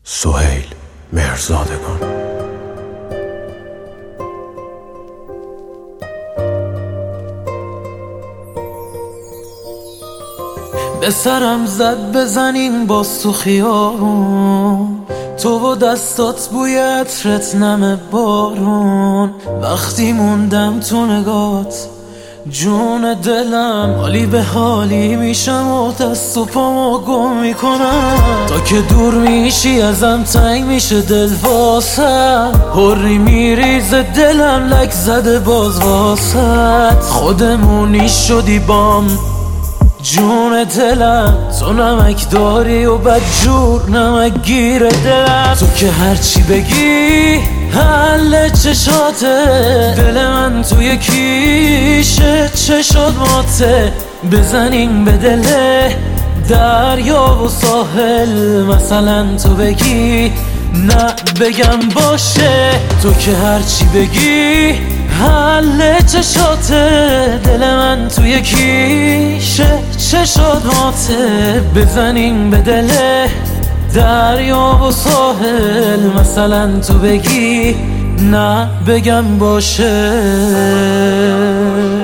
سهیل مهرزادگان. به سرم زد بزنین باز تو خیابون، تو و دستات بوی عطرت نم بارون. وقتی موندم تو نگات جون دلم حالی به حالی میشم و دست و پامو گم میکنم. تا که دور میشی ازم تنگ میشه دل واسم، هری میریزه دلم لک زده باز واسد. خودمونی شدی بام جون دلم، تو نمک داری و بدجور نمک گیر دلم. تو که هرچی بگی حل چشاته، دل من توی کیشه چشات ماته. بزنیم به دل دریا و ساحل، مثلا تو بگی نه بگم باشه. تو که هرچی بگی حل چشاته، دل من توی کیشه چشات ماته. بزنیم به دل دریا و ساحل، مثلا تو بگی نه بگم باشه.